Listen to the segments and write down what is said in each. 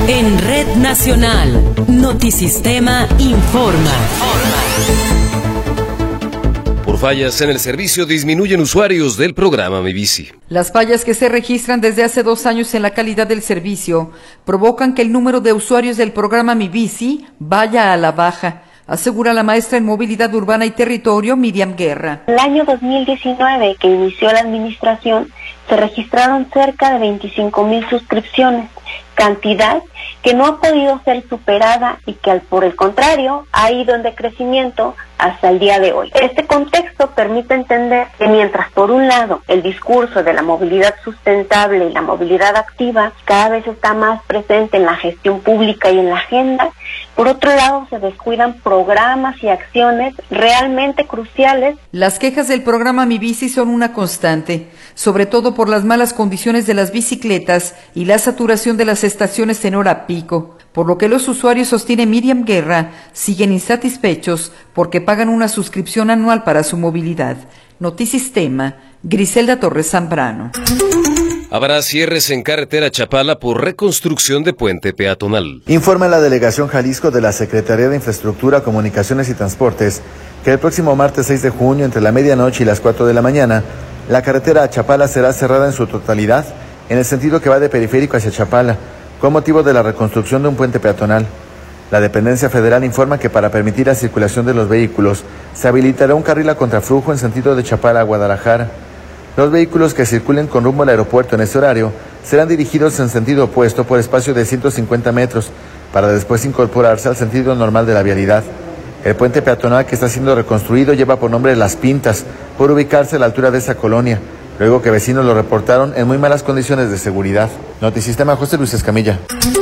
En Red Nacional, Notisistema informa. Por fallas en el servicio disminuyen usuarios del programa Mi Bici. Las fallas que se registran desde hace 2 años en la calidad del servicio provocan que el número de usuarios del programa Mi Bici vaya a la baja, asegura la maestra en Movilidad Urbana y Territorio, Miriam Guerra. El año 2019, que inició la administración, se registraron cerca de 25,000 suscripciones, cantidad que no ha podido ser superada y que por el contrario ha ido en decrecimiento hasta el día de hoy. Este contexto permite entender que mientras por un lado el discurso de la movilidad sustentable y la movilidad activa cada vez está más presente en la gestión pública y en la agenda, por otro lado se descuidan programas y acciones realmente cruciales. Las quejas del programa Mi Bici son una constante, sobre todo por las malas condiciones de las bicicletas y la saturación de las estaciones en hora pico, por lo que los usuarios, sostiene Miriam Guerra, siguen insatisfechos porque pagan una suscripción anual para su movilidad. Notisistema, Griselda Torres Zambrano. Habrá cierres en carretera Chapala por reconstrucción de puente peatonal. Informa la Delegación Jalisco de la Secretaría de Infraestructura, Comunicaciones y Transportes que el próximo martes 6 de junio, entre la medianoche y las 4 de la mañana, la carretera a Chapala será cerrada en su totalidad en el sentido que va de Periférico hacia Chapala, con motivo de la reconstrucción de un puente peatonal. La dependencia federal informa que para permitir la circulación de los vehículos, se habilitará un carril a contraflujo en sentido de Chapala a Guadalajara. Los vehículos que circulen con rumbo al aeropuerto en ese horario serán dirigidos en sentido opuesto por espacio de 150 metros, para después incorporarse al sentido normal de la vialidad. El puente peatonal que está siendo reconstruido lleva por nombre Las Pintas, por ubicarse a la altura de esa colonia, luego que vecinos lo reportaron en muy malas condiciones de seguridad. Notisistema, José Luis Escamilla.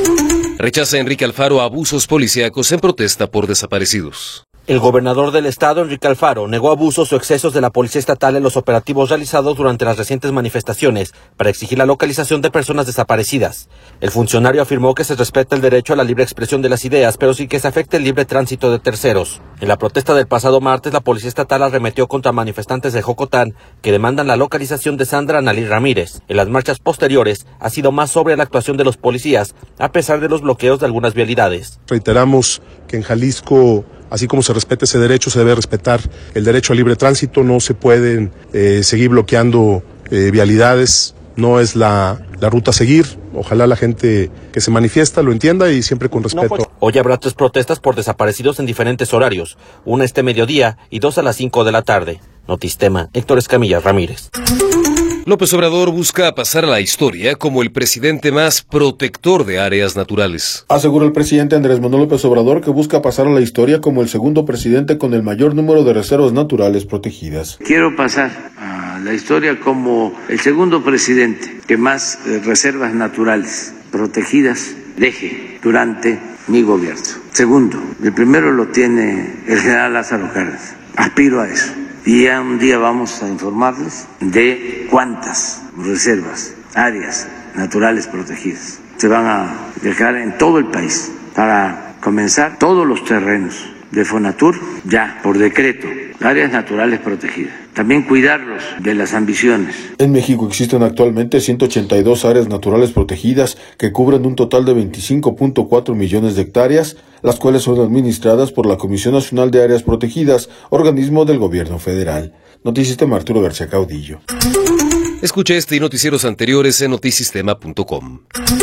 Rechaza Enrique Alfaro abusos policíacos en protesta por desaparecidos. El gobernador del estado, Enrique Alfaro, negó abusos o excesos de la policía estatal en los operativos realizados durante las recientes manifestaciones para exigir la localización de personas desaparecidas. El funcionario afirmó que se respeta el derecho a la libre expresión de las ideas, pero sin que se afecte el libre tránsito de terceros. En la protesta del pasado martes, la policía estatal arremetió contra manifestantes de Jocotán que demandan la localización de Sandra Analí Ramírez. En las marchas posteriores, ha sido más sobria la actuación de los policías, a pesar de los bloqueos de algunas vialidades. Reiteramos que en Jalisco, así como se respeta ese derecho, se debe respetar el derecho al libre tránsito. No se pueden seguir bloqueando vialidades, no es la ruta a seguir. Ojalá la gente que se manifiesta lo entienda y siempre con respeto. Hoy habrá 3 protestas por desaparecidos en diferentes horarios, una este mediodía y 2 a las 5 de la tarde. Notisistema, Héctor Escamilla Ramírez. López Obrador busca pasar a la historia como el presidente más protector de áreas naturales. Asegura el presidente Andrés Manuel López Obrador que busca pasar a la historia como el segundo presidente con el mayor número de reservas naturales protegidas. Quiero pasar a la historia como el segundo presidente que más reservas naturales protegidas deje durante mi gobierno. Segundo, el primero lo tiene el general Lázaro Cárdenas. Aspiro a eso. Y ya un día vamos a informarles de cuántas reservas, áreas naturales protegidas se van a dejar en todo el país para comenzar todos los terrenos de Fonatur ya por decreto, áreas naturales protegidas. También cuidarlos de las ambiciones. En México existen actualmente 182 áreas naturales protegidas que cubren un total de 25.4 millones de hectáreas, las cuales son administradas por la Comisión Nacional de Áreas Protegidas, organismo del gobierno federal. Notisistema, Arturo García Caudillo. Escuche este y noticieros anteriores en notisistema.com.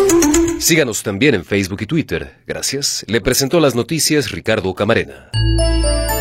Síganos también en Facebook y Twitter. Gracias. Le presentó las noticias Ricardo Camarena.